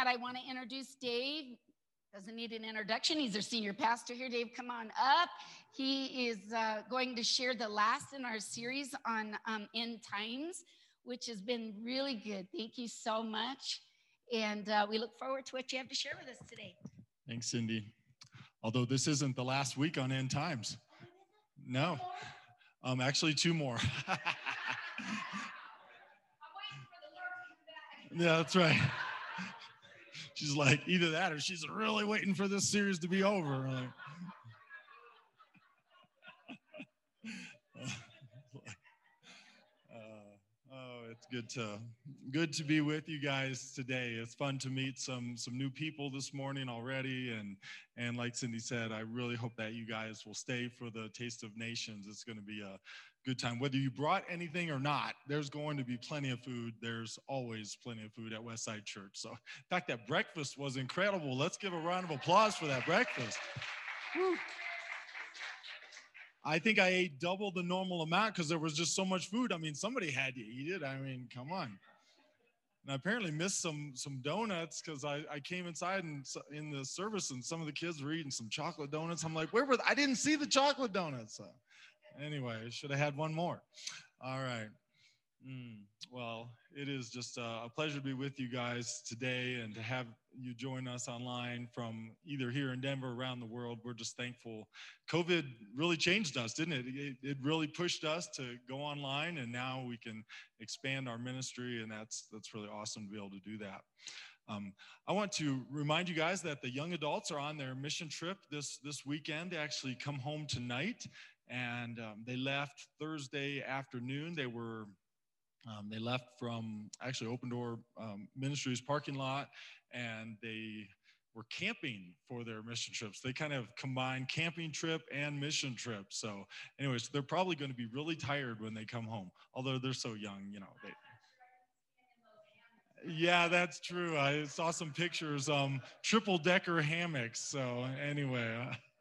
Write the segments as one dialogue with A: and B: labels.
A: that, I want to introduce Dave. Doesn't need an introduction. He's our senior pastor here. Dave, come on up. He is going to share the last in our series on end times, which has been really good. Thank you so much. And we look forward to what you have to share with us today.
B: Thanks, Cindy. Although this isn't the last week on end times. No. Actually, 2 more. Yeah, that's right. She's like, either that or she's really waiting for this series to be over. Like, it's good to be with you guys today. It's fun to meet some new people this morning already, and like Cindy said, I really hope that you guys will stay for the Taste of Nations. It's going to be a good time. Whether you brought anything or not, there's going to be plenty of food. There's always plenty of food at Westside Church. So, in fact, that breakfast was incredible. Let's give a round of applause for that breakfast. Woo. I think I ate double the normal amount because there was just so much food. I mean, somebody had to eat it. I mean, come on. And I apparently missed some donuts because I came inside and in the service and some of the kids were eating some chocolate donuts. I'm like, where were they? I didn't see the chocolate donuts. Anyway, I should have had one more. All right. Well, it is just a pleasure to be with you guys today and to have you join us online from either here in Denver or around the world. We're just thankful. COVID really changed us, didn't it? It really pushed us to go online, and now we can expand our ministry, and that's really awesome to be able to do that. I want to remind you guys that the young adults are on their mission trip this weekend. They actually come home tonight, and they left Thursday afternoon. They left from actually Open Door Ministries parking lot, and they were camping for their mission trips. They kind of combine camping trip and mission trip. So anyways, they're probably going to be really tired when they come home, although they're so young, you know. Yeah, that's true. I saw some pictures, triple-decker hammocks. So anyway,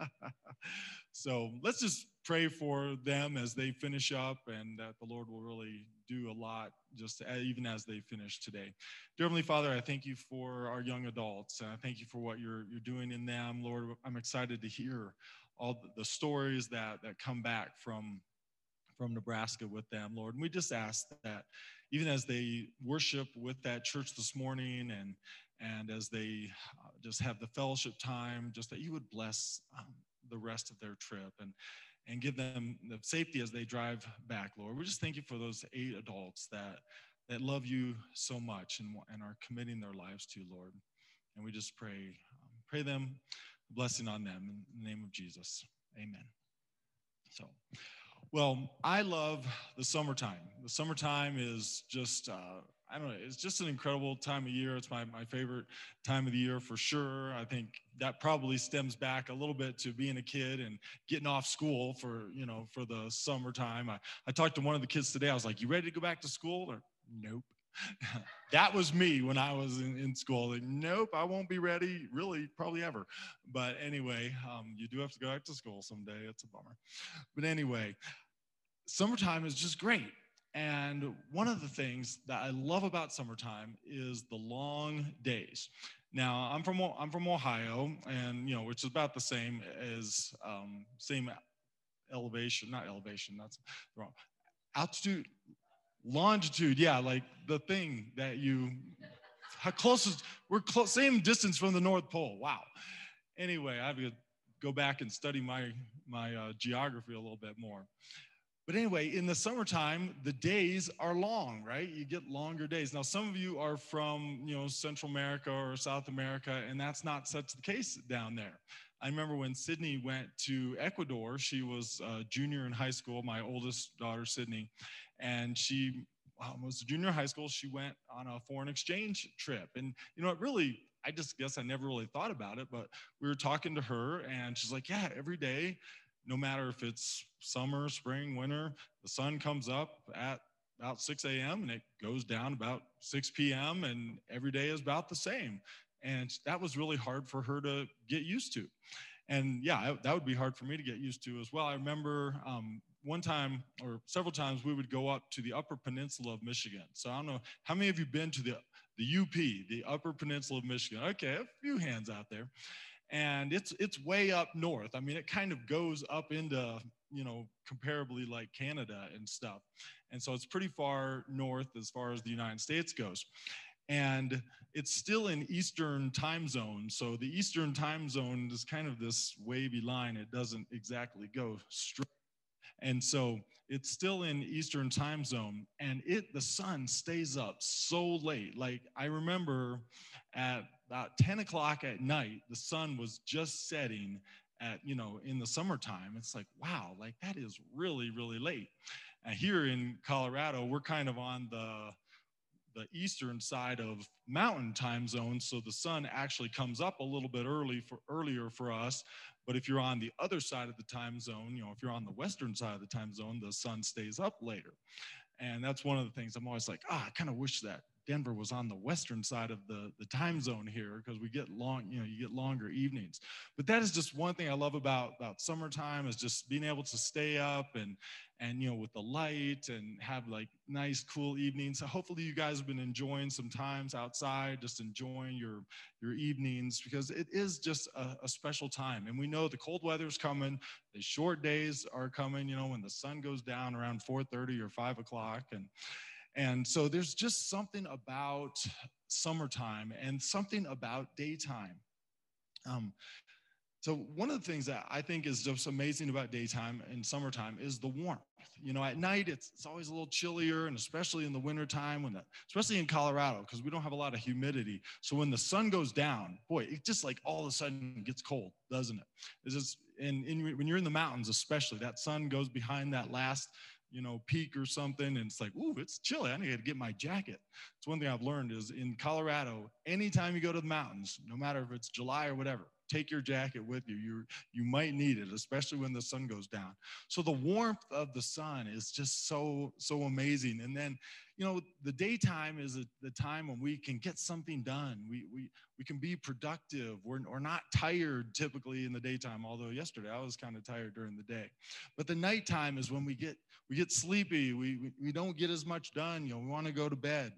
B: so let's just pray for them as they finish up, and that the Lord will really do a lot just even as they finish today. Dear Heavenly Father, I thank you for our young adults, and I thank you for what you're doing in them. Lord, I'm excited to hear all the stories that come back from Nebraska with them, Lord. And we just ask that even as they worship with that church this morning and as they just have the fellowship time, just that you would bless the rest of their trip and give them the safety as they drive back, Lord. We just thank you for those 8 adults that love you so much and are committing their lives to you, Lord. And we just pray them, blessing on them in the name of Jesus. Amen. So, well, I love the summertime. The summertime is just, I don't know, it's just an incredible time of year. It's my favorite time of the year for sure. I think that probably stems back a little bit to being a kid and getting off school for the summertime. I talked to one of the kids today. I was like, you ready to go back to school? Or, nope. That was me when I was in school. Like, nope, I won't be ready, really, probably ever. But anyway, you do have to go back to school someday. It's a bummer. But anyway, summertime is just great. And one of the things that I love about summertime is the long days. Now, I'm from Ohio, and which is about the same as same elevation, not elevation, that's wrong. Altitude, longitude, yeah, like the thing that how closest, we're same distance from the North Pole. Wow. Anyway, I have to go back and study my geography a little bit more. But anyway, in the summertime, the days are long, right? You get longer days. Now, some of you are from, Central America or South America, and that's not such the case down there. I remember when Sydney went to Ecuador, she was a junior in high school, my oldest daughter, Sydney, and she was a junior in high school. She went on a foreign exchange trip. And, it really, I just guess I never really thought about it, but we were talking to her, and she's like, yeah, every day, no matter if it's summer, spring, winter, the sun comes up at about 6 a.m. and it goes down about 6 p.m. and every day is about the same. And that was really hard for her to get used to. And yeah, that would be hard for me to get used to as well. I remember one time or several times we would go up to the Upper Peninsula of Michigan. So I don't know, how many of you been to the UP, the Upper Peninsula of Michigan. Okay, a few hands out there. And it's way up north. I mean, it kind of goes up into, comparably like Canada and stuff. And so it's pretty far north as far as the United States goes. And it's still in Eastern time zone. So the Eastern time zone is kind of this wavy line. It doesn't exactly go straight. And so it's still in Eastern time zone, and the sun stays up so late. Like, I remember at about 10 o'clock at night, the sun was just setting at, in the summertime. It's like, wow, like that is really, really late. And here in Colorado, we're kind of on the eastern side of mountain time zone, so the sun actually comes up a little bit earlier for us. But if you're on the other side of the time zone, if you're on the western side of the time zone, the sun stays up later. And that's one of the things I'm always like, I kind of wish that Denver was on the western side of the time zone here, because we get you get longer evenings. But that is just one thing I love about summertime, is just being able to stay up and with the light and have like nice, cool evenings. So hopefully you guys have been enjoying some times outside, just enjoying your evenings, because it is just a special time. And we know the cold weather's coming, the short days are coming, when the sun goes down around 4:30 or 5 o'clock. And so there's just something about summertime and something about daytime. So one of the things that I think is just amazing about daytime and summertime is the warmth. At night, it's always a little chillier, and especially in the wintertime, especially in Colorado, because we don't have a lot of humidity. So when the sun goes down, boy, it just like all of a sudden gets cold, doesn't it? It's just, and when you're in the mountains, especially, that sun goes behind that last peak or something, and it's like, ooh, it's chilly. I need to get my jacket. It's one thing I've learned is in Colorado, anytime you go to the mountains, no matter if it's July or whatever, take your jacket with you. You might need it, especially when the sun goes down. So the warmth of the sun is just so amazing. And then, the daytime is the time when we can get something done. We can be productive. We're not tired typically in the daytime, although yesterday I was kind of tired during the day. But the nighttime is when we get sleepy. We don't get as much done. We want to go to bed.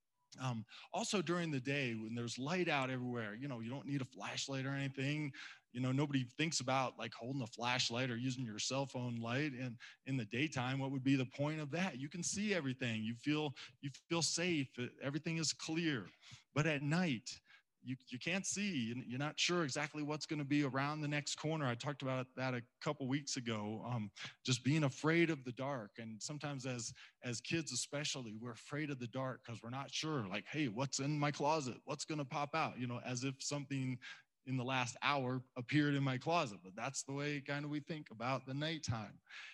B: Also during the day, when there's light out everywhere, you don't need a flashlight or anything. Nobody thinks about like holding a flashlight or using your cell phone light. And in the daytime, what would be the point of that? You can see everything. You feel safe. Everything is clear. But at night, you can't see. You're not sure exactly what's going to be around the next corner. I talked about that a couple weeks ago, just being afraid of the dark. And sometimes as kids especially, we're afraid of the dark because we're not sure, like, hey, what's in my closet? What's going to pop out? As if something in the last hour appeared in my closet. But that's the way kind of we think about the nighttime.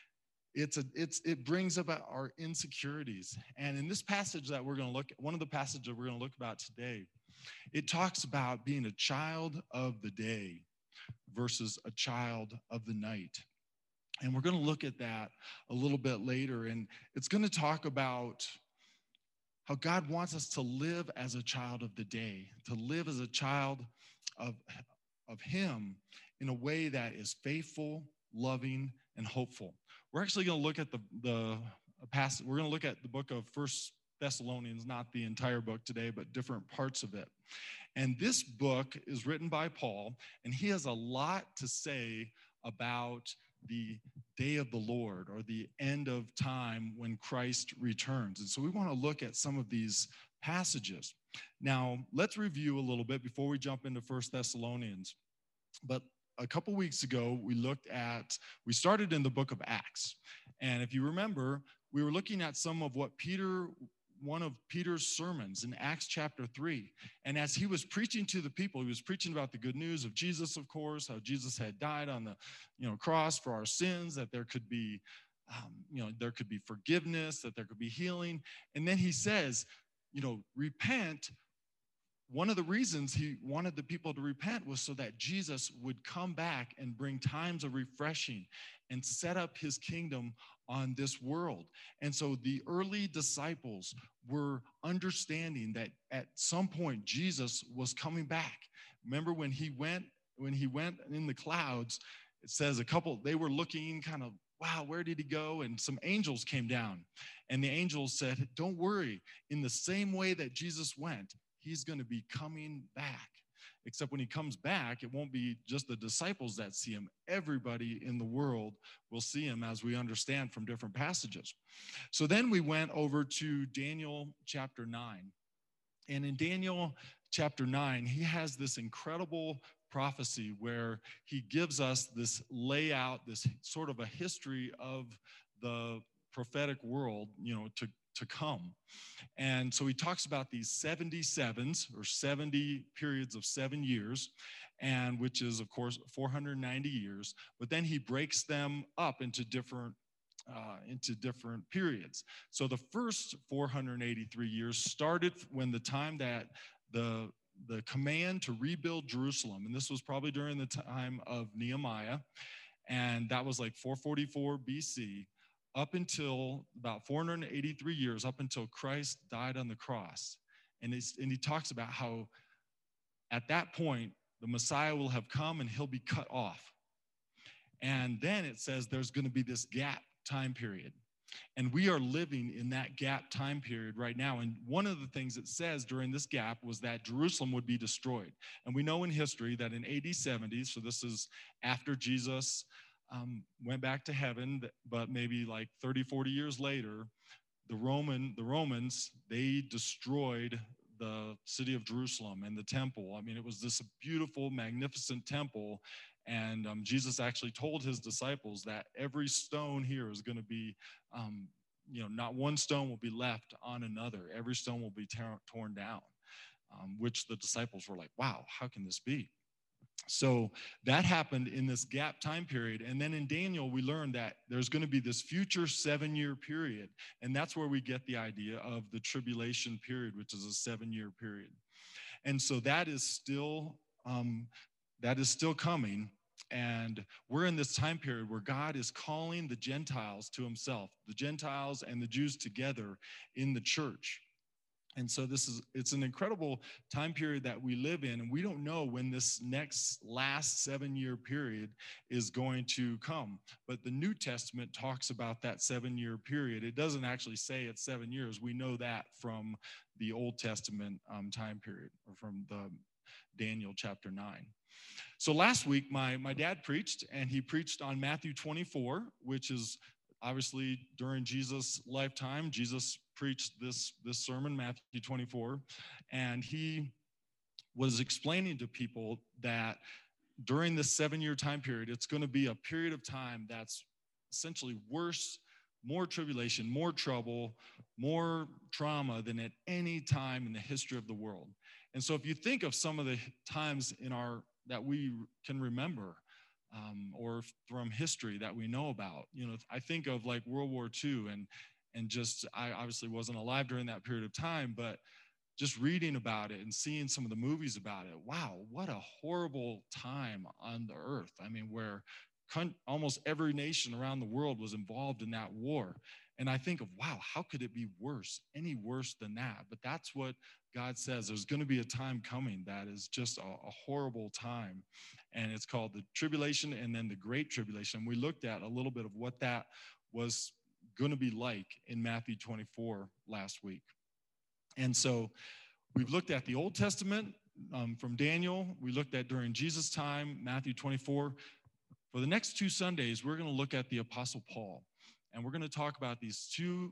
B: It brings about our insecurities. And in this passage that we're going to look at, one of the passages that we're going to look about today, it talks about being a child of the day versus a child of the night. And we're going to look at that a little bit later. And it's going to talk about how God wants us to live as a child of the day, to live as a child of Him in a way that is faithful, loving, and hopeful. We're actually going to look at the passage. We're going to look at the book of First Thessalonians, not the entire book today, but different parts of it. And this book is written by Paul, and he has a lot to say about the day of the Lord, or the end of time when Christ returns. And so we want to look at some of these passages. Now, let's review a little bit before we jump into First Thessalonians. But a couple weeks ago, we started in the book of Acts. And if you remember, we were looking at some of what one of Peter's sermons in Acts chapter 3. And as he was preaching to the people, he was preaching about the good news of Jesus, of course, how Jesus had died on the cross for our sins, that there could be there could be forgiveness, that there could be healing. And then he says, repent. One of the reasons he wanted the people to repent was so that Jesus would come back and bring times of refreshing and set up his kingdom on this world. And so the early disciples were understanding that at some point Jesus was coming back. Remember when he went in the clouds, it says they were looking kind of, wow, where did he go? And some angels came down, and the angels said, don't worry, in the same way that Jesus went, he's going to be coming back. Except when he comes back, it won't be just the disciples that see him. Everybody in the world will see him, as we understand from different passages. So then we went over to Daniel chapter 9. And in Daniel chapter 9, he has this incredible prophecy where he gives us this layout, this sort of a history of the prophetic world, to come. And so he talks about these 77s, or 70 periods of 7 years, and which is, of course, 490 years. But then he breaks them up into different periods. So the first 483 years started when the time that the command to rebuild Jerusalem, and this was probably during the time of Nehemiah, and that was like 444 BC, up until about 483 years, up until Christ died on the cross. And he talks about how at that point, the Messiah will have come and he'll be cut off. And then it says there's going to be this gap time period. And we are living in that gap time period right now. And one of the things it says during this gap was that Jerusalem would be destroyed. And we know in history that in AD 70, so this is after Jesus went back to heaven, but maybe like 30, 40 years later, the Romans, they destroyed the city of Jerusalem and the temple. I mean, it was this beautiful, magnificent temple. And Jesus actually told his disciples that every stone here is going to be, not one stone will be left on another. Every stone will be torn down, which the disciples were like, wow, how can this be? So that happened in this gap time period. And then in Daniel, we learned that there's going to be this future 7-year period. And that's where we get the idea of the tribulation period, which is a 7-year period. And so that is still coming. And we're in this time period where God is calling the Gentiles to himself, the Gentiles and the Jews together in the church. And so it's an incredible time period that we live in, and we don't know when this last 7-year period is going to come. But the New Testament talks about that 7-year period. It doesn't actually say it's 7 years. We know that from the Old Testament time period, or from the Daniel chapter 9. So last week, my dad preached, and he preached on Matthew 24, which is obviously during Jesus' lifetime. Jesus preached this sermon, Matthew 24, and he was explaining to people that during this 7-year time period, it's going to be a period of time that's essentially worse, more tribulation, more trouble, more trauma than at any time in the history of the world. And so if you think of some of the times that we can remember, or from history that we know about, I think of like World War II, and just, I obviously wasn't alive during that period of time, but just reading about it and seeing some of the movies about it, wow, what a horrible time on the earth. I mean, where almost every nation around the world was involved in that war. And I think of, wow, how could it be worse, any worse than that? But that's what God says. There's going to be a time coming that is just a horrible time. And it's called the tribulation and then the great tribulation. We looked at a little bit of what that was going to be like in Matthew 24 last week. And so we've looked at the Old Testament from Daniel. We looked at during Jesus' time, Matthew 24. For the next 2 Sundays, we're going to look at the Apostle Paul. And we're going to talk about these 2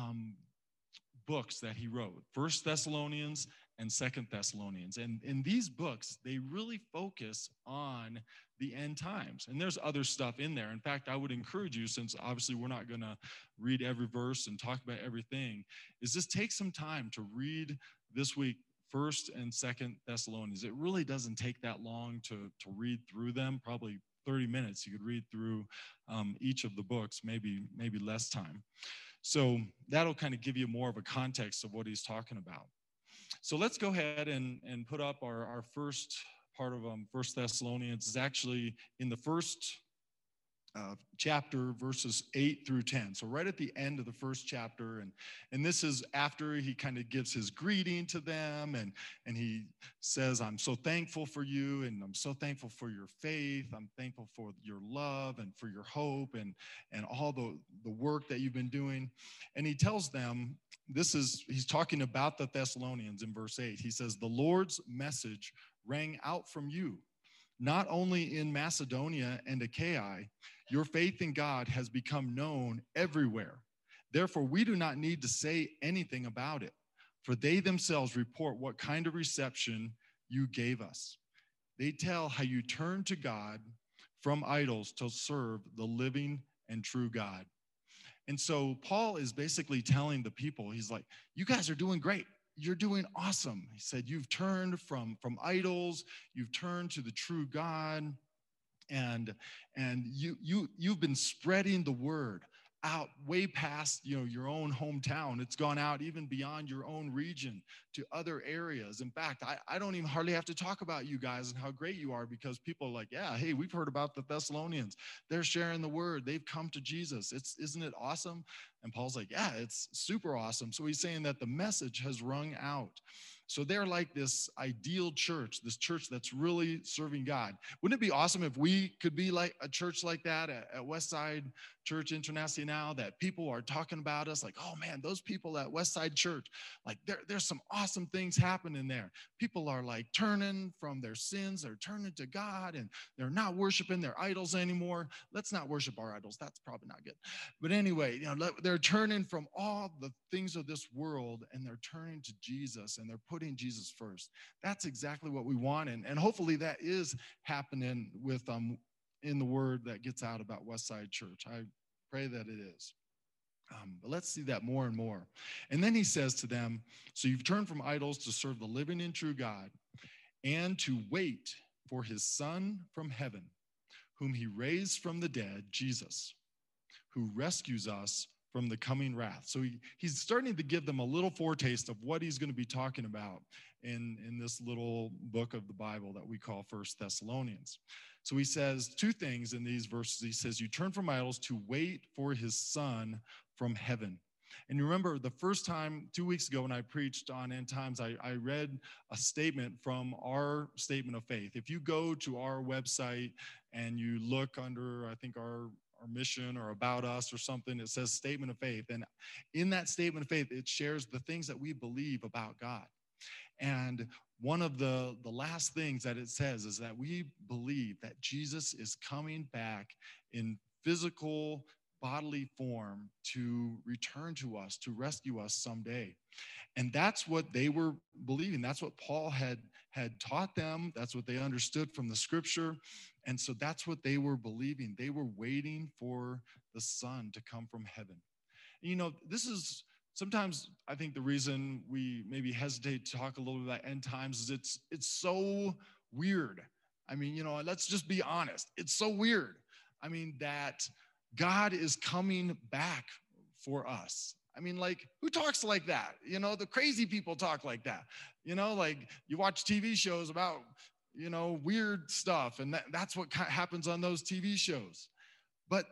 B: books that he wrote, 1 Thessalonians and 2 Thessalonians. And in these books, they really focus on the end times. And there's other stuff in there. In fact, I would encourage you, since obviously we're not going to read every verse and talk about everything, is just take some time to read this week 1 and 2 Thessalonians. It really doesn't take that long to read through them, probably 30 minutes. You could read through each of the books, maybe less time. So that'll kind of give you more of a context of what he's talking about. So let's go ahead and put up our first part of 1 Thessalonians. Is actually in the first chapter, verses 8 through 10. So right at the end of the first chapter, and this is after he kind of gives his greeting to them, and he says, I'm so thankful for you, and I'm so thankful for your faith. I'm thankful for your love and for your hope and all the work that you've been doing. And he tells them he's talking about the Thessalonians in verse 8. He says, the Lord's message rang out from you, not only in Macedonia and Achaia. Your faith in God has become known everywhere. Therefore, we do not need to say anything about it, for they themselves report what kind of reception you gave us. They tell how you turned to God from idols to serve the living and true God. And so Paul is basically telling the people, he's like, you guys are doing great. You're doing awesome. He said, you've turned from idols, you've turned to the true God, and you've been spreading the word out way past your own hometown. It's gone out even beyond your own region to other areas. In fact, I don't even hardly have to talk about you guys and how great you are, because people are like, yeah, hey, we've heard about the Thessalonians. They're sharing the word. They've come to Jesus. Isn't it awesome? And Paul's like, yeah, it's super awesome. So he's saying that the message has rung out. So they're like this ideal church, this church that's really serving God. Wouldn't it be awesome if we could be like a church like that at Westside Church International, that people are talking about us like, oh man, those people at Westside Church, like there's some awesome things happening there. People are like turning from their sins, they're turning to God, and they're not worshiping their idols anymore. Let's not worship our idols. That's probably not good. But anyway, they're turning from all the things of this world, and they're turning to Jesus, and they're putting Jesus first. That's exactly what we want, and hopefully that is happening with in the word that gets out about Westside Church. I pray that it is. But let's see that more and more. And then he says to them, so you've turned from idols to serve the living and true God, and to wait for his Son from heaven, whom he raised from the dead, Jesus, who rescues us from the coming wrath. So he's starting to give them a little foretaste of what he's going to be talking about in this little book of the Bible that we call First Thessalonians. So he says two things in these verses. He says, you turn from idols to wait for his Son from heaven. And you remember the first time, 2 weeks ago, when I preached on end times, I read a statement from our statement of faith. If you go to our website and you look under, I think, our mission or about us or something, it says statement of faith. And in that statement of faith, it shares the things that we believe about God. And one of the last things that it says is that we believe that Jesus is coming back in physical, bodily form to return to us, to rescue us someday. And that's what they were believing. That's what Paul had taught them. That's what they understood from the scripture. And so that's what they were believing. They were waiting for the Son to come from heaven. And, this is sometimes, I think, the reason we maybe hesitate to talk a little bit about end times is it's so weird. I mean, let's just be honest. It's so weird. I mean, that God is coming back for us. I mean, like, who talks like that? The crazy people talk like that. Like you watch TV shows about, weird stuff, and that's what happens on those TV shows. But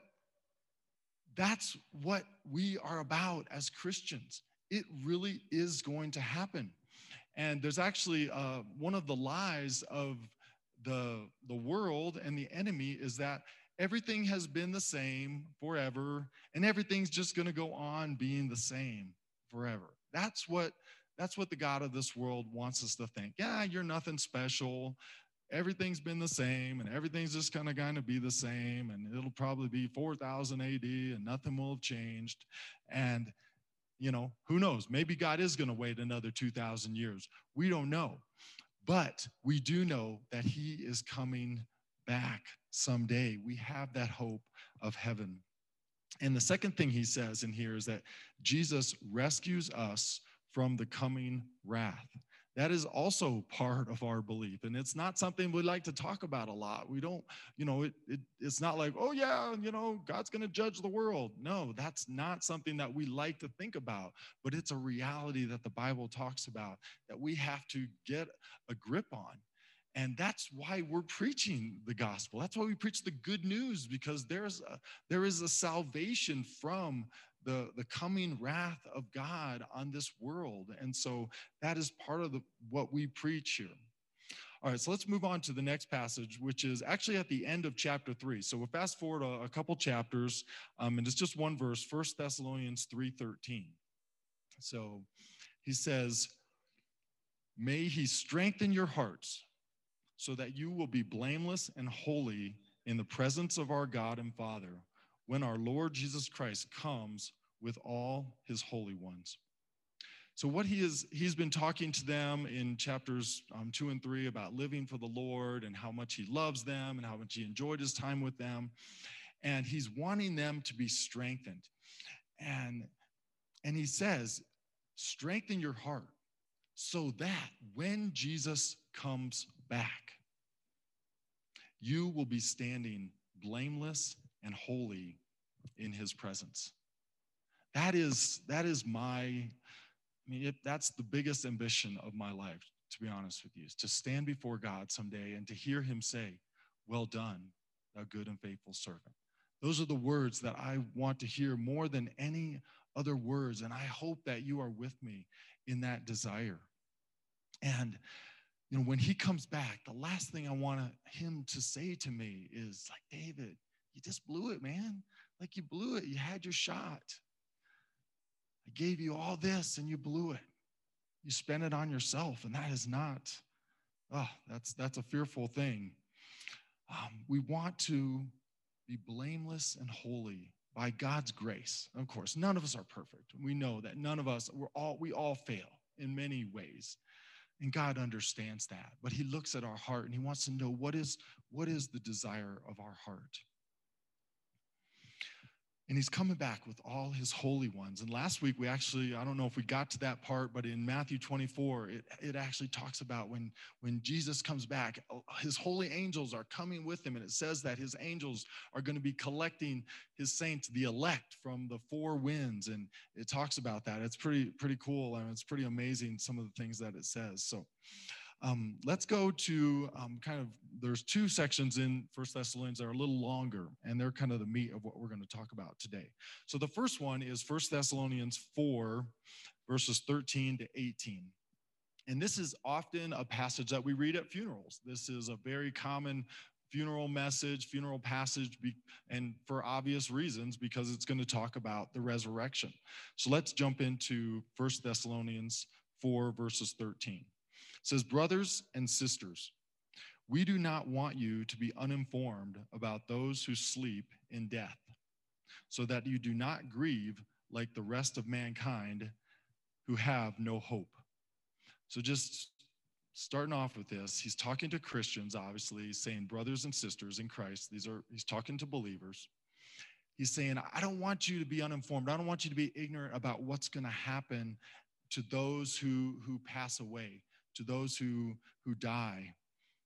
B: that's what we are about as Christians. It really is going to happen. And there's actually one of the lies of the world and the enemy is that everything has been the same forever, and everything's just going to go on being the same forever. That's what the God of this world wants us to think. Yeah, you're nothing special. Everything's been the same, and everything's just going to be the same, and it'll probably be 4000 AD, and nothing will have changed. And, who knows? Maybe God is going to wait another 2,000 years. We don't know. But we do know that he is coming back someday. We have that hope of heaven. And the second thing he says in here is that Jesus rescues us from the coming wrath. That is also part of our belief. And it's not something we like to talk about a lot. We don't, it's not like, oh yeah, God's going to judge the world. No, that's not something that we like to think about, but it's a reality that the Bible talks about that we have to get a grip on. And that's why we're preaching the gospel. That's why we preach the good news, because there is a salvation from the coming wrath of God on this world. And so that is part of what we preach here. All right, so let's move on to the next passage, which is actually at the end of chapter 3. So we'll fast forward a couple chapters, and it's just one verse, 1 Thessalonians 3:13. So he says, may he strengthen your hearts so that you will be blameless and holy in the presence of our God and Father when our Lord Jesus Christ comes with all his holy ones. So what he's been talking to them in chapters 2 and 3 about living for the Lord and how much he loves them and how much he enjoyed his time with them. And he's wanting them to be strengthened. And he says, strengthen your heart so that when Jesus comes back, you will be standing blameless and holy in his presence. That is that's the biggest ambition of my life, to be honest with you, is to stand before God someday and to hear him say, well done, thou good and faithful servant. Those are the words that I want to hear more than any other words. And I hope that you are with me in that desire. And when he comes back, the last thing I want him to say to me is like, David, you just blew it, man. Like, you blew it. You had your shot. I gave you all this and you blew it. You spent it on yourself, and that is not, that's a fearful thing. We want to be blameless and holy by God's grace. Of course, none of us are perfect. We know that none of us, we all fail in many ways. And God understands that. But he looks at our heart and he wants to know what is the desire of our heart. And he's coming back with all his holy ones. And last week we actually, I don't know if we got to that part, but in Matthew 24, it actually talks about when Jesus comes back, his holy angels are coming with him. And it says that his angels are going to be collecting his saints, the elect, from the four winds. And it talks about that. It's pretty cool. I mean, it's pretty amazing, some of the things that it says. So let's go to there's two sections in 1 Thessalonians that are a little longer, and they're kind of the meat of what we're going to talk about today. So the first one is 1 Thessalonians 4, verses 13 to 18. And this is often a passage that we read at funerals. This is a very common funeral message, funeral passage, and for obvious reasons, because it's going to talk about the resurrection. So let's jump into 1 Thessalonians 4, verses 13. It says, brothers and sisters, we do not want you to be uninformed about those who sleep in death, so that you do not grieve like the rest of mankind who have no hope. So just starting off with this, he's talking to Christians, obviously, saying brothers and sisters in Christ. He's talking to believers. He's saying, I don't want you to be uninformed. I don't want you to be ignorant about what's going to happen to those who pass away, to those who die.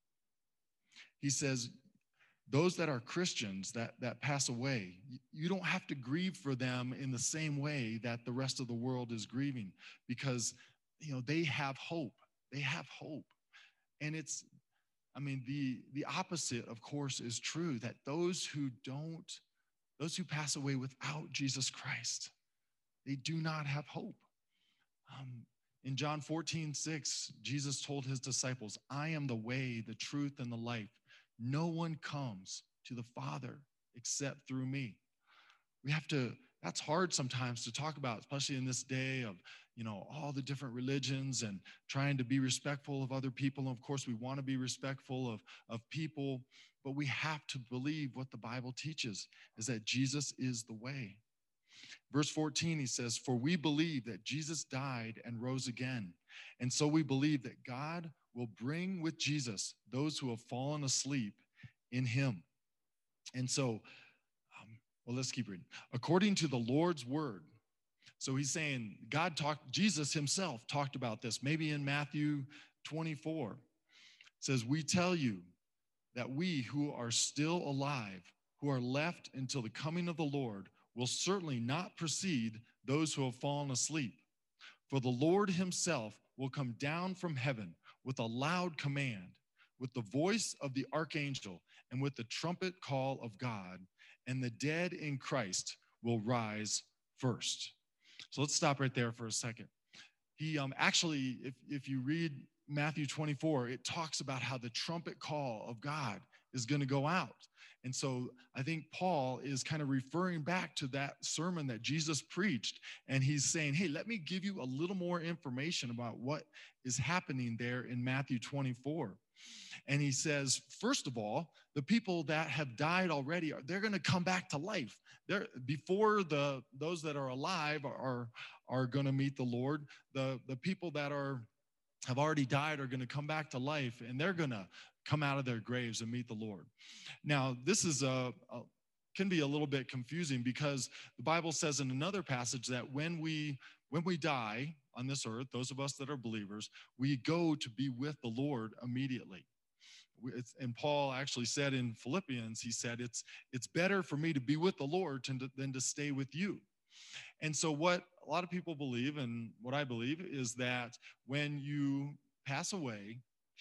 B: He says, those that are Christians that pass away, you don't have to grieve for them in the same way that the rest of the world is grieving, because they have hope. They have hope. And the opposite, of course, is true, that those who pass away without Jesus Christ, they do not have hope. In John 14:6, Jesus told his disciples, I am the way, the truth, and the life. No one comes to the Father except through me. That's hard sometimes to talk about, especially in this day of, all the different religions and trying to be respectful of other people. And of course, we want to be respectful of people, but we have to believe what the Bible teaches, is that Jesus is the way. Verse 14, he says, for we believe that Jesus died and rose again. And so we believe that God will bring with Jesus those who have fallen asleep in him. And so, let's keep reading. According to the Lord's word. So he's saying Jesus himself talked about this, maybe in Matthew 24. It says, we tell you that we who are still alive, who are left until the coming of the Lord, will certainly not precede those who have fallen asleep. For the Lord himself will come down from heaven with a loud command, with the voice of the archangel, and with the trumpet call of God, and the dead in Christ will rise first. So let's stop right there for a second. He if you read Matthew 24, it talks about how the trumpet call of God is going to go out. And so I think Paul is kind of referring back to that sermon that Jesus preached. And he's saying, hey, let me give you a little more information about what is happening there in Matthew 24. And he says, first of all, the people that have died already, they're going to come back to life. Before those that are alive are going to meet the Lord. The people that have already died are going to come back to life, and they're going to come out of their graves and meet the Lord. Now, this is can be a little bit confusing, because the Bible says in another passage that when we die on this earth, those of us that are believers, we go to be with the Lord immediately. And Paul actually said in Philippians, he said, it's better for me to be with the Lord than to stay with you. And so what a lot of people believe, and what I believe, is that when you pass away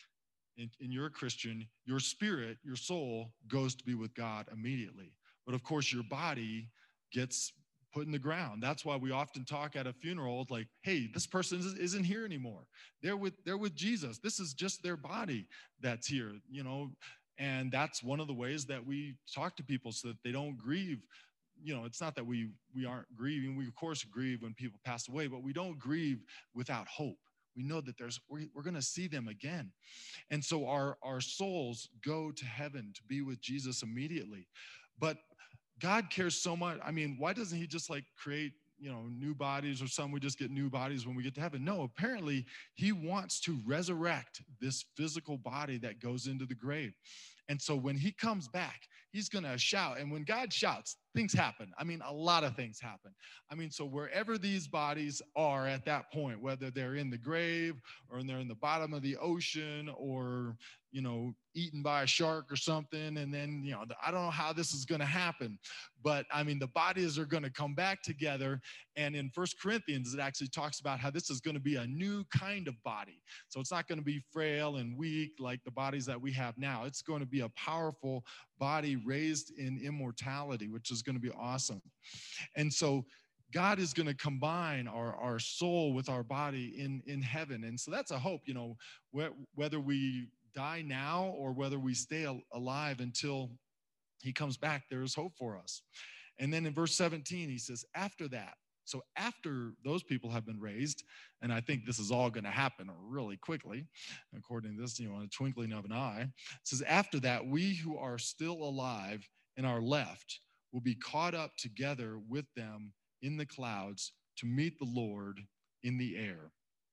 B: and you're a Christian, your spirit, your soul goes to be with God immediately. But of course, your body gets put in the ground. That's why we often talk at a funeral like, hey, this person isn't here anymore. They're with Jesus. This is just their body that's here, you know. And that's one of the ways that we talk to people so that they don't grieve. You know, it's not that we aren't grieving. We, of course, grieve when people pass away, but we don't grieve without hope. We know that we're going to see them again. And so our souls go to heaven to be with Jesus immediately. But God cares so much. I mean, why doesn't he just like create, you know, new bodies or something? We just get new bodies when we get to heaven. No, apparently he wants to resurrect this physical body that goes into the grave. And so when he comes back, he's going to shout. And when God shouts, things happen. I mean, a lot of things happen. I mean, so wherever these bodies are at that point, whether they're in the grave or they're in the bottom of the ocean or, you know, eaten by a shark or something. And then, you know, I don't know how this is going to happen, but I mean, the bodies are going to come back together. And in 1 Corinthians, it actually talks about how this is going to be a new kind of body. So it's not going to be frail and weak like the bodies that we have now. It's going to be a powerful body raised in immortality, which is going to be awesome. And so God is going to combine our soul with our body in heaven. And so that's a hope, you know, whether we die now or whether we stay alive until he comes back, there is hope for us. And then in verse 17, he says, after that, so after those people have been raised, and I think this is all going to happen really quickly, according to this, you know, in a twinkling of an eye, it says, after that, we who are still alive and are left will be caught up together with them in the clouds to meet the Lord in the air.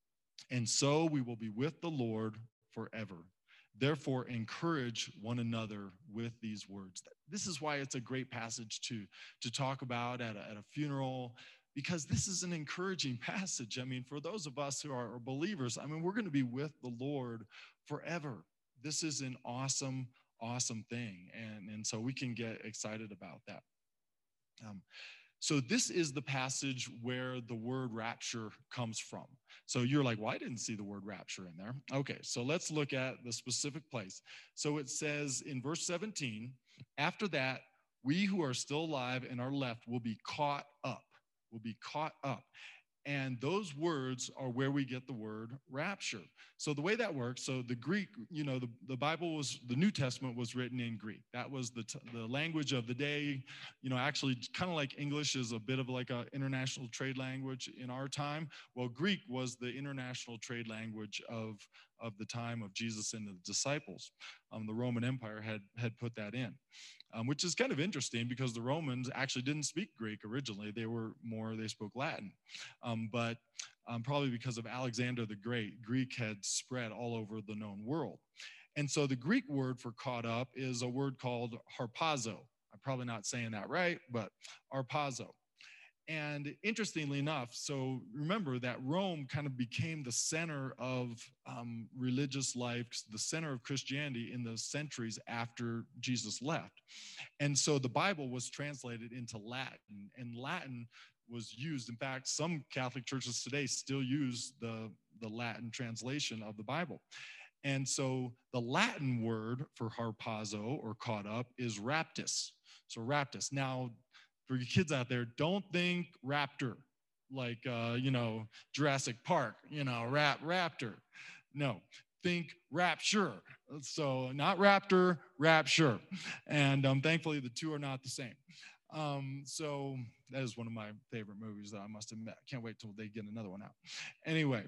B: And so we will be with the Lord forever. Therefore, encourage one another with these words. This is why it's a great passage to talk about at a funeral, because this is an encouraging passage. I mean, for those of us who are believers, I mean, we're going to be with the Lord forever. This is an awesome, awesome thing. And so we can get excited about that. So this is the passage where the word rapture comes from. So you're like, well, I didn't see the word rapture in there. Okay, so let's look at the specific place. So it says in verse 17, after that, we who are still alive and are left will be caught up. Will be caught up. And those words are where we get the word rapture. So the way that works, so the Greek, you know, the Bible was, the New Testament was written in Greek. That was the language of the day. You know, actually kind of like English is a bit of like an international trade language in our time. Well, Greek was the international trade language of the time of Jesus and the disciples. The Roman Empire had put that in. Which is kind of interesting because the Romans actually didn't speak Greek originally. They spoke Latin. But probably because of Alexander the Great, Greek had spread all over the known world. And so the Greek word for caught up is a word called harpazo. I'm probably not saying that right, but harpazo. And interestingly enough, so remember that Rome kind of became the center of religious life, the center of Christianity in the centuries after Jesus left. And so the Bible was translated into Latin, and Latin was used. In fact, some Catholic churches today still use the Latin translation of the Bible. And so the Latin word for harpazo or caught up is raptus. So raptus. Now, for your kids out there, don't think raptor, like, you know, Jurassic Park, you know, raptor. No, think rapture. So not raptor, rapture. And thankfully, the two are not the same. So that is one of my favorite movies that I must admit. I can't wait till they get another one out. Anyway,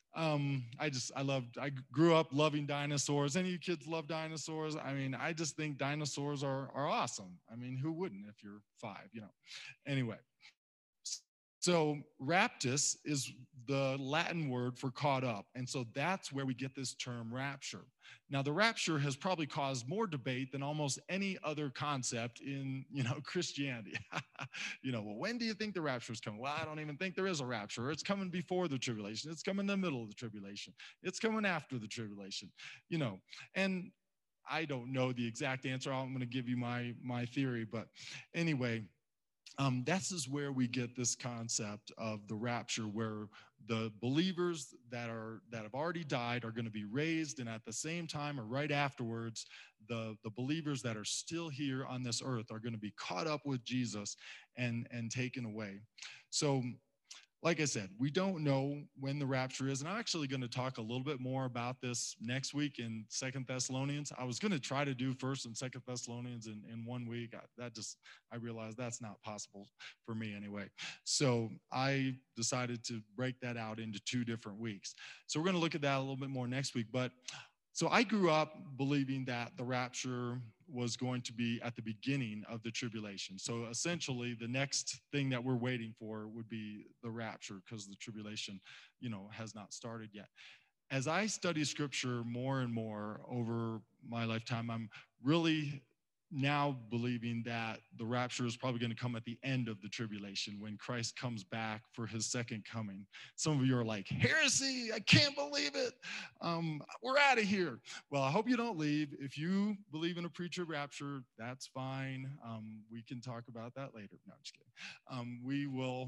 B: I grew up loving dinosaurs. Any of you kids love dinosaurs? I mean, I just think dinosaurs are awesome. I mean, who wouldn't if you're 5, Anyway, so raptus is the Latin word for caught up. And so that's where we get this term rapture. Now, the rapture has probably caused more debate than almost any other concept in, Christianity. Well, when do you think the rapture is coming? Well, I don't even think there is a rapture. It's coming before the tribulation. It's coming in the middle of the tribulation. It's coming after the tribulation, and I don't know the exact answer. I'm going to give you my theory, but anyway, this is where we get this concept of the rapture, where the believers that have already died are going to be raised, and at the same time or right afterwards, the believers that are still here on this earth are going to be caught up with Jesus and taken away. So, like I said, we don't know when the rapture is, and I'm actually going to talk a little bit more about this next week in 2 Thessalonians. I was going to try to do 1 and 2 Thessalonians in 1 week. I realized that's not possible for me anyway. So I decided to break that out into 2 different weeks. So we're going to look at that a little bit more next week. But so I grew up believing that the rapture was going to be at the beginning of the tribulation. So essentially, the next thing that we're waiting for would be the rapture, because the tribulation, has not started yet. As I study scripture more and more over my lifetime, I'm really now believing that the rapture is probably going to come at the end of the tribulation, when Christ comes back for his second coming. Some of you are like, heresy, I can't believe it. We're out of here. Well, I hope you don't leave. If you believe in a pre-trib rapture, that's fine. We can talk about that later. No, I'm just kidding. We will.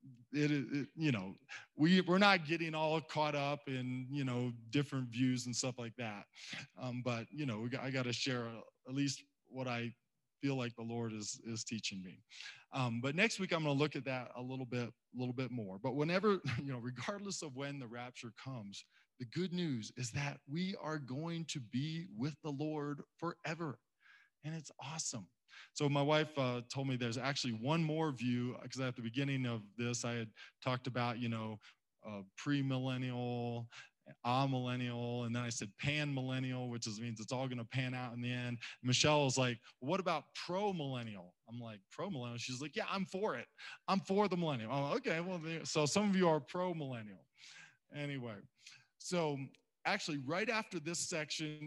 B: We're not getting all caught up in, different views and stuff like that. But, I got to share at least what I feel like the Lord is teaching me. But next week, I'm going to look at that a little bit more. But whenever, regardless of when the rapture comes, the good news is that we are going to be with the Lord forever. And it's awesome. So my wife told me there's actually one more view, because at the beginning of this, I had talked about, pre-millennial, amillennial, and then I said pan-millennial, which means it's all going to pan out in the end. Michelle was like, well, what about pro-millennial? I'm like, pro-millennial? She's like, yeah, I'm for it. I'm for the millennial. I'm like, okay, well, so some of you are pro-millennial. Anyway, so actually right after this section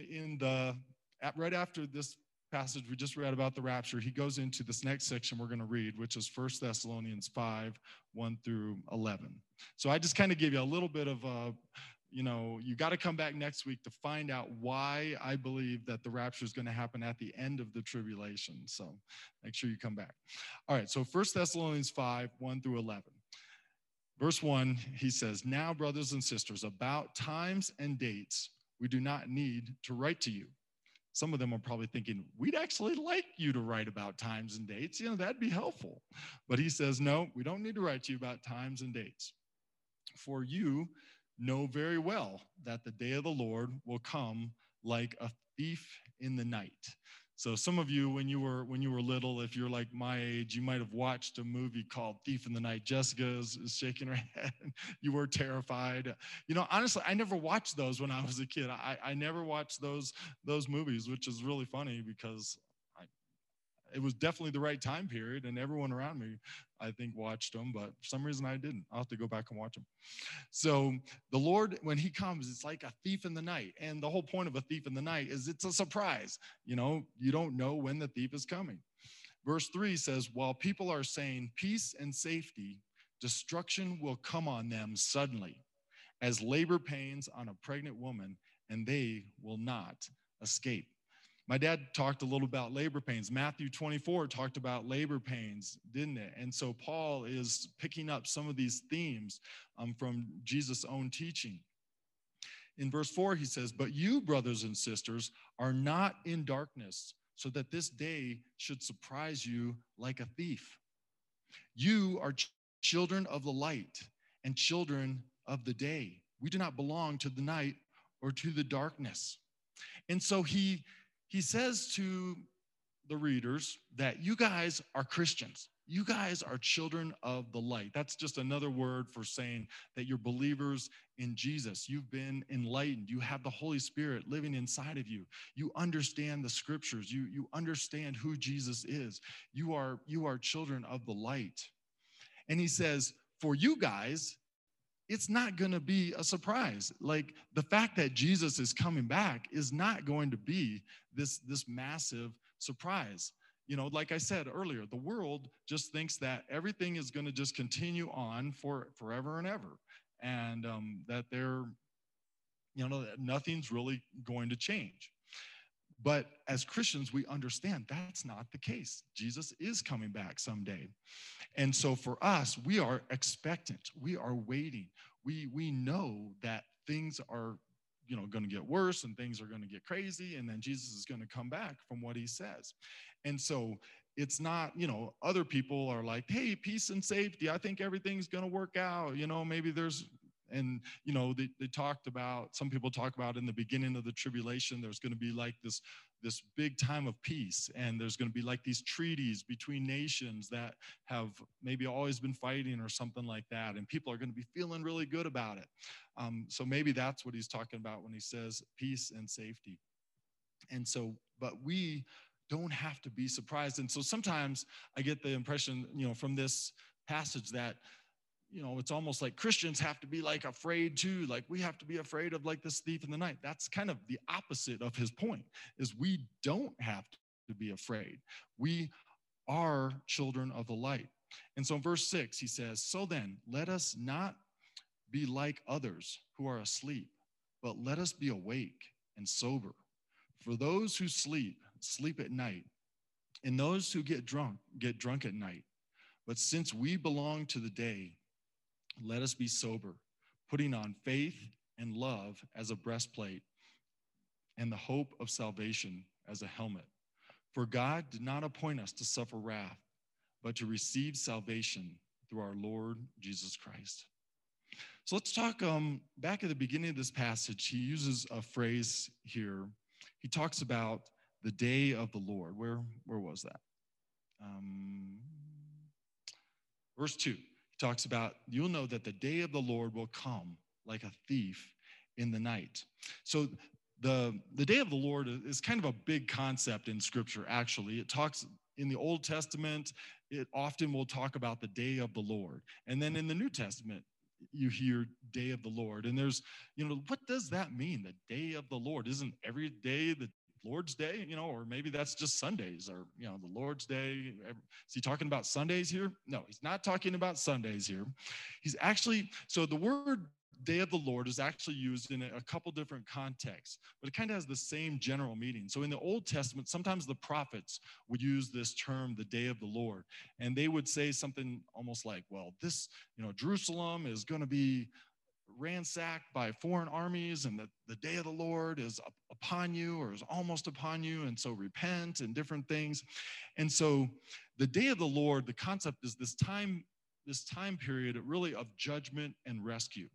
B: right after this passage we just read about the rapture, he goes into this next section we're going to read, which is 1 Thessalonians 5, 1 through 11. So I just kind of gave you a little bit of you got to come back next week to find out why I believe that the rapture is going to happen at the end of the tribulation. So make sure you come back. All right, so 1 Thessalonians 5, 1 through 11. Verse 1, he says, now, brothers and sisters, about times and dates, we do not need to write to you. Some of them are probably thinking, we'd actually like you to write about times and dates. That'd be helpful. But he says, no, we don't need to write to you about times and dates. For you know very well that the day of the Lord will come like a thief in the night. So some of you, when you were little, if you're like my age, you might have watched a movie called Thief in the Night. Jessica is shaking her head. You were terrified. Honestly, I never watched those when I was a kid. I never watched those movies, which is really funny because it was definitely the right time period, and everyone around me, I think, watched them, but for some reason I didn't. I'll have to go back and watch them. So the Lord, when he comes, it's like a thief in the night. And the whole point of a thief in the night is it's a surprise. You don't know when the thief is coming. Verse 3 says, while people are saying peace and safety, destruction will come on them suddenly, as labor pains on a pregnant woman, and they will not escape. My dad talked a little about labor pains. Matthew 24 talked about labor pains, didn't it? And so Paul is picking up some of these themes from Jesus' own teaching. In verse 4, he says, but you, brothers and sisters, are not in darkness, so that this day should surprise you like a thief. You are children of the light and children of the day. We do not belong to the night or to the darkness. And so he says to the readers that you guys are Christians. You guys are children of the light. That's just another word for saying that you're believers in Jesus. You've been enlightened. You have the Holy Spirit living inside of you. You understand the scriptures. You understand who Jesus is. You are children of the light. And he says, for you guys, it's not going to be a surprise. Like the fact that Jesus is coming back is not going to be this massive surprise. You know, like I said earlier, the world just thinks that everything is going to just continue on for forever and ever, and that that nothing's really going to change. But as Christians, we understand that's not the case. Jesus is coming back someday. And so for us, we are expectant. We are waiting. We know that things are, going to get worse and things are going to get crazy. And then Jesus is going to come back from what he says. And so it's not, other people are like, hey, peace and safety. I think everything's going to work out. Maybe there's, and, they talked about, some people talk about in the beginning of the tribulation, there's going to be like this big time of peace. And there's going to be like these treaties between nations that have maybe always been fighting or something like that. And people are going to be feeling really good about it. So maybe that's what he's talking about when he says peace and safety. And so, but we don't have to be surprised. And so sometimes I get the impression, from this passage that, it's almost like Christians have to be like afraid too. Like we have to be afraid of like this thief in the night. That's kind of the opposite of his point, is we don't have to be afraid. We are children of the light. And so in verse 6, he says, so then let us not be like others who are asleep, but let us be awake and sober. For those who sleep at night, and those who get drunk at night. But since we belong to the day, let us be sober, putting on faith and love as a breastplate, and the hope of salvation as a helmet. For God did not appoint us to suffer wrath, but to receive salvation through our Lord Jesus Christ. So let's talk back at the beginning of this passage. He uses a phrase here. He talks about the day of the Lord. Where was that? Verse 2. He talks about, you'll know that the day of the Lord will come like a thief in the night. So the day of the Lord is kind of a big concept in Scripture, actually. It talks in the Old Testament, it often will talk about the day of the Lord. And then in the New Testament, you hear day of the Lord. And there's, what does that mean? The day of the Lord? Isn't every day the Lord's Day, or maybe that's just Sundays, or, the Lord's Day. Is he talking about Sundays here? No, he's not talking about Sundays here. He's actually, so the word day of the Lord is actually used in a couple different contexts, but it kind of has the same general meaning. So in the Old Testament, sometimes the prophets would use this term, the day of the Lord, and they would say something almost like, well, this, Jerusalem is going to be ransacked by foreign armies, and the day of the Lord is upon you, or is almost upon you, and so repent, and different things. And so the day of the Lord, the concept is this time period really of judgment and rescue,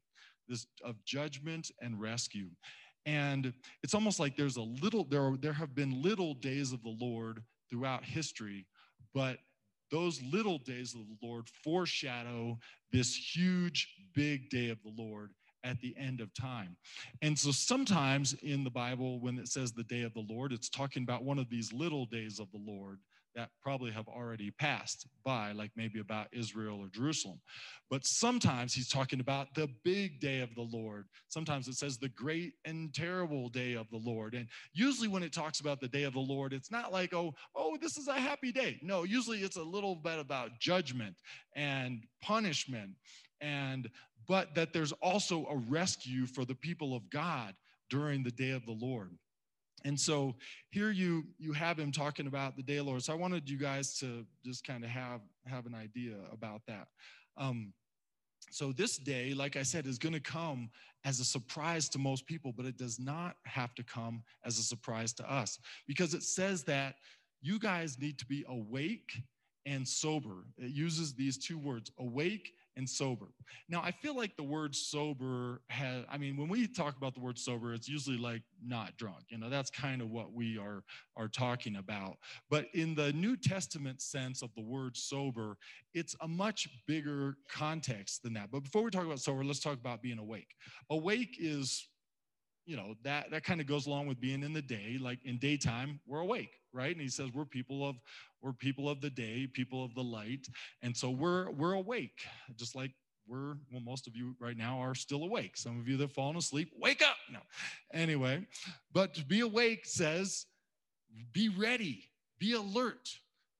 B: and it's almost like there have been little days of the Lord throughout history, but those little days of the Lord foreshadow this huge, big day of the Lord at the end of time. And so sometimes in the Bible, when it says the day of the Lord, it's talking about one of these little days of the Lord that probably have already passed by, like maybe about Israel or Jerusalem. But sometimes he's talking about the big day of the Lord. Sometimes it says the great and terrible day of the Lord. And usually when it talks about the day of the Lord, it's not like, oh, this is a happy day. No, usually it's a little bit about judgment and punishment, but that there's also a rescue for the people of God during the day of the Lord. And so here you have him talking about the day of the Lord. So I wanted you guys to just kind of have an idea about that. So this day, like I said, is going to come as a surprise to most people, but it does not have to come as a surprise to us, because it says that you guys need to be awake and sober. It uses these two words, awake and sober. Now, I feel like the word sober has, I mean, when we talk about the word sober, it's usually like not drunk. That's kind of what we are talking about. But in the New Testament sense of the word sober, it's a much bigger context than that. But before we talk about sober, let's talk about being awake. Awake is, that kind of goes along with being in the day. Like in daytime, we're awake, right? And he says we're people of the day, people of the light. And so we're awake, just like most of you right now are still awake. Some of you that have fallen asleep, wake up. No. Anyway, but to be awake says be ready, be alert.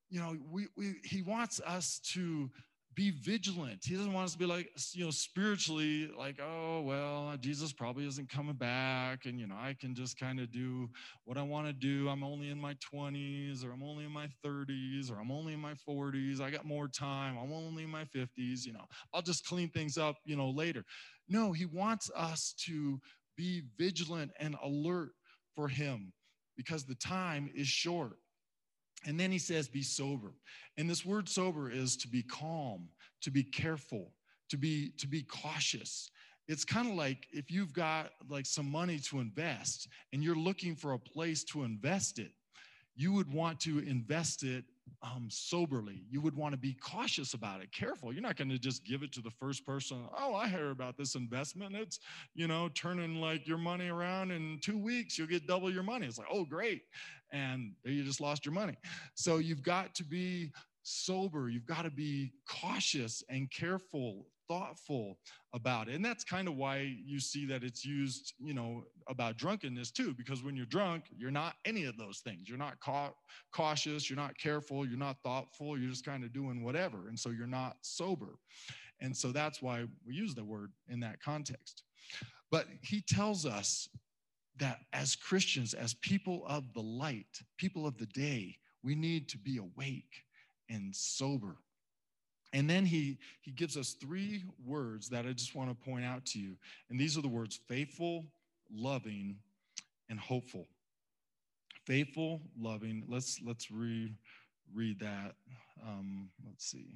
B: He wants us to be vigilant. He doesn't want us to be like, spiritually like, oh, well, Jesus probably isn't coming back. And, I can just kind of do what I want to do. I'm only in my 20s, or I'm only in my 30s, or I'm only in my 40s. I got more time. I'm only in my 50s. I'll just clean things up, later. No, he wants us to be vigilant and alert for him because the time is short. And then he says, be sober. And this word sober is to be calm, to be careful, to be cautious. It's kind of like if you've got like some money to invest and you're looking for a place to invest it, you would want to invest it soberly. You would want to be cautious about it, careful. You're not going to just give it to the first person. Oh, I heard about this investment. It's, turning like your money around in 2 weeks. You'll get double your money. It's like, oh, great. And there you just lost your money. So you've got to be sober. You've got to be cautious and careful, thoughtful about it. And that's kind of why you see that it's used, about drunkenness too, because when you're drunk, you're not any of those things. You're not cautious, you're not careful, you're not thoughtful, you're just kind of doing whatever. And so you're not sober. And so that's why we use the word in that context. But he tells us that as Christians, as people of the light, people of the day, we need to be awake and sober. And then he gives us 3 words that I just want to point out to you. And these are the words faithful, loving, and hopeful. Faithful, loving. Let's read that. Let's see.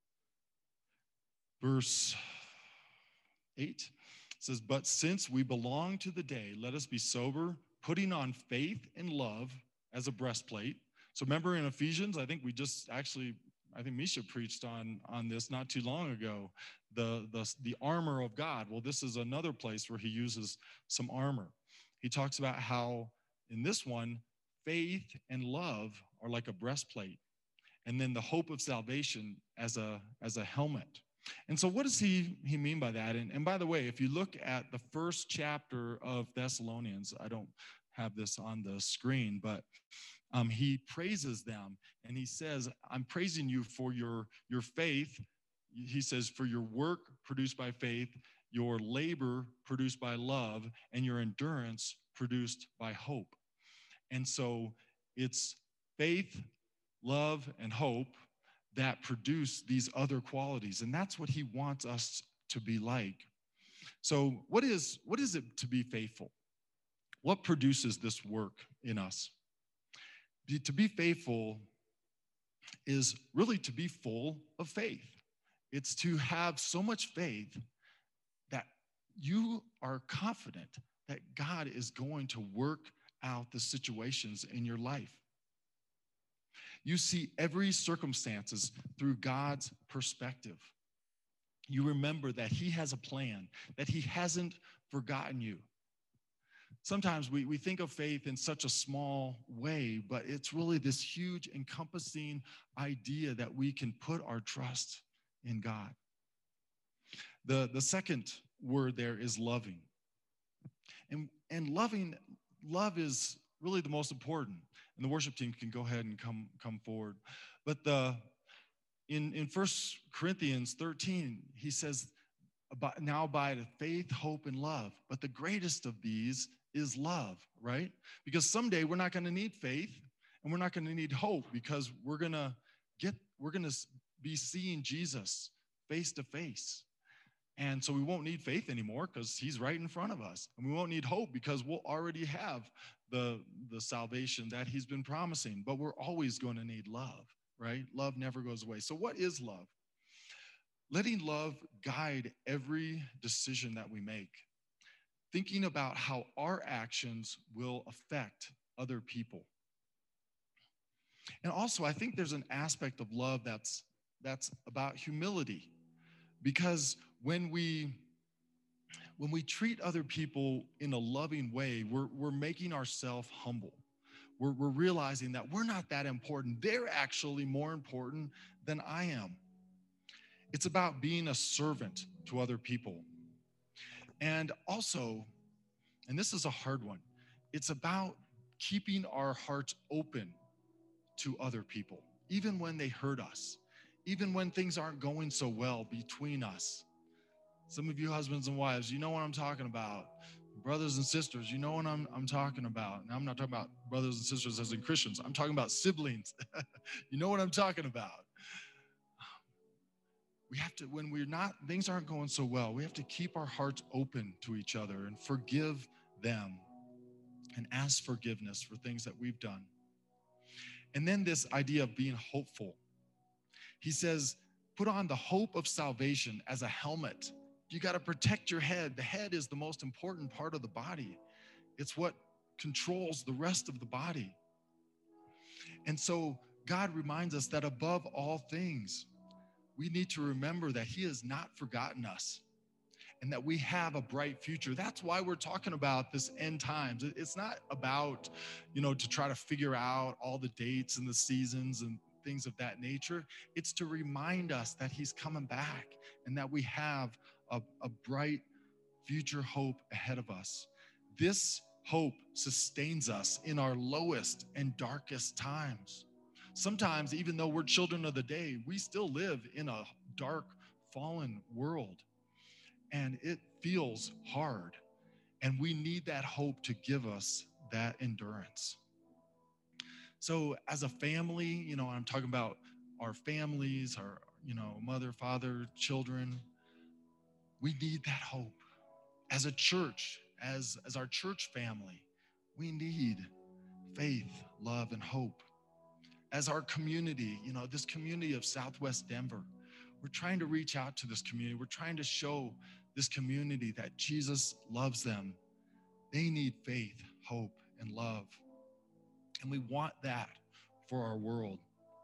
B: Verse 8 says, but since we belong to the day, let us be sober, putting on faith and love as a breastplate. So remember in Ephesians, I think Misha preached on this not too long ago, the armor of God. Well, this is another place where he uses some armor. He talks about how in this one, faith and love are like a breastplate, and then the hope of salvation as a helmet. And so what does he mean by that? And by the way, if you look at the first chapter of Thessalonians, I don't have this on the screen, but he praises them and he says, I'm praising you for your faith. He says, for your work produced by faith, your labor produced by love, and your endurance produced by hope. And so it's faith, love, and hope that produce these other qualities. And that's what he wants us to be like. So what is it to be faithful? What produces this work in us? To be faithful is really to be full of faith. It's to have so much faith that you are confident that God is going to work out the situations in your life. You see every circumstances through God's perspective. You remember that he has a plan, that he hasn't forgotten you. Sometimes we think of faith in such a small way, but it's really this huge encompassing idea that we can put our trust in God. The second word there is loving. And love is really the most important. And the worship team can go ahead and come forward. But in 1 Corinthians 13, he says, now abide faith, hope, and love. But the greatest of these is love, right? Because someday we're not going to need faith and we're not going to need hope because we're going to be seeing Jesus face to face. And so we won't need faith anymore because he's right in front of us. And we won't need hope because we'll already have the salvation that he's been promising. But we're always going to need love, right? Love never goes away. So what is love? letting love guide every decision that we make, thinking about how our actions will affect other people. And also, I think there's an aspect of love that's about humility, because when we treat other people in a loving way, we're making ourselves humble. We're realizing that we're not that important. They're actually more important than I am. It's about being a servant to other people. And also, and this is a hard one, it's about keeping our hearts open to other people, even when they hurt us, even when things aren't going so well between us. Some of you husbands and wives, you know what I'm talking about. Brothers and sisters, you know what I'm talking about. Now, I'm not talking about brothers and sisters as in Christians. I'm talking about siblings. You know what I'm talking about. We have to, when things aren't going so well, we have to keep our hearts open to each other and forgive them and ask forgiveness for things that we've done. And then this idea of being hopeful. He says, put on the hope of salvation as a helmet. You got to protect your head. The head is the most important part of the body. It's what controls the rest of the body. And so God reminds us that above all things, we need to remember that he has not forgotten us and that we have a bright future. That's why we're talking about this end times. It's not about, to try to figure out all the dates and the seasons and things of that nature. It's to remind us that he's coming back and that we have a bright future hope ahead of us. This hope sustains us in our lowest and darkest times. Sometimes, even though we're children of the day, we still live in a dark, fallen world. And it feels hard. And we need that hope to give us that endurance. So as a family, I'm talking about our families, our, mother, father, children, we need that hope. As a church, as our church family, we need faith, love, and hope. As our community, this community of Southwest Denver, we're trying to reach out to this community. We're trying to show this community that Jesus loves them. They need faith, hope, and love. And we want that for our world.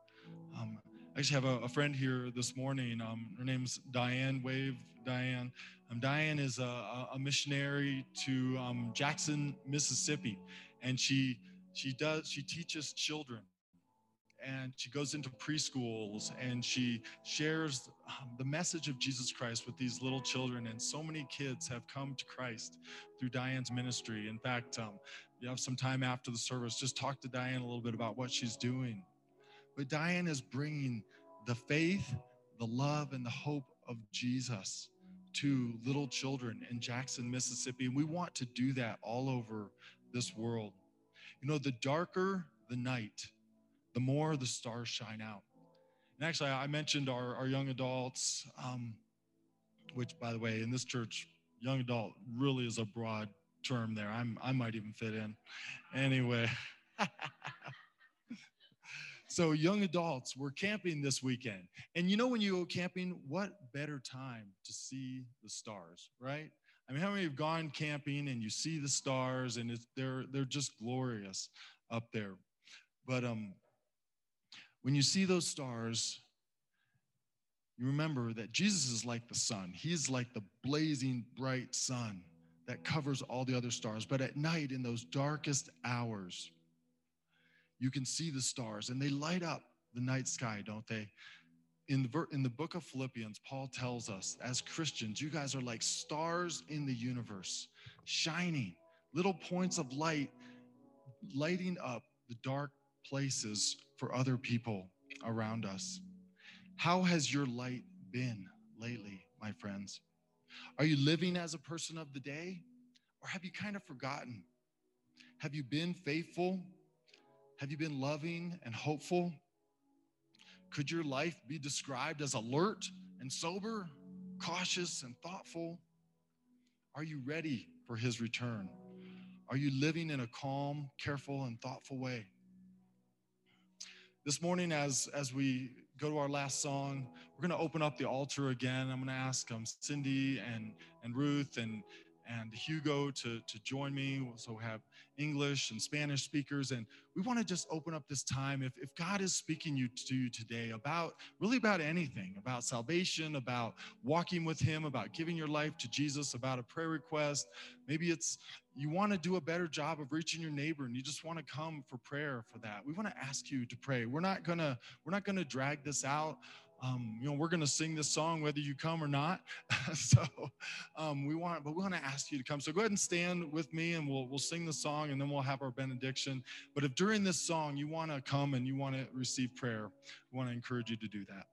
B: I actually have a friend here this morning. Her name's Diane. Wave, Diane. Diane is a missionary to Jackson, Mississippi. And she teaches children. And she goes into preschools and she shares the message of Jesus Christ with these little children. And so many kids have come to Christ through Diane's ministry. In fact, you have some time after the service, just talk to Diane a little bit about what she's doing. But Diane is bringing the faith, the love, and the hope of Jesus to little children in Jackson, Mississippi. And we want to do that all over this world. The darker the night, the more the stars shine out. And actually, I mentioned our young adults, which, by the way, in this church, young adult really is a broad term there. I might even fit in. Anyway. So young adults, we're camping this weekend. And when you go camping, what better time to see the stars, right? I mean, how many have gone camping and you see the stars and they're just glorious up there? But when you see those stars, you remember that Jesus is like the sun. He's like the blazing bright sun that covers all the other stars. But at night, in those darkest hours, you can see the stars and they light up the night sky, don't they? In the book of Philippians, Paul tells us, as Christians, you guys are like stars in the universe, shining, little points of light, lighting up the dark places for other people around us. How has your light been lately, my friends? Are you living as a person of the day, or have you kind of forgotten? Have you been faithful? Have you been loving and hopeful? Could your life be described as alert and sober, cautious and thoughtful? Are you ready for his return? Are you living in a calm, careful, and thoughtful way? This morning, as we go to our last song, we're going to open up the altar again. I'm going to ask Cindy and Ruth and Hugo to join me. So we have English and Spanish speakers, and we want to just open up this time. If God is speaking to you today about anything, about salvation, about walking with him, about giving your life to Jesus, about a prayer request, maybe it's you want to do a better job of reaching your neighbor and you just want to come for prayer for that. We want to ask you to pray. We're not gonna drag this out. We're going to sing this song whether you come or not. We want to ask you to come. So go ahead and stand with me, and we'll sing the song, and then we'll have our benediction. But if during this song you want to come and you want to receive prayer, we want to encourage you to do that.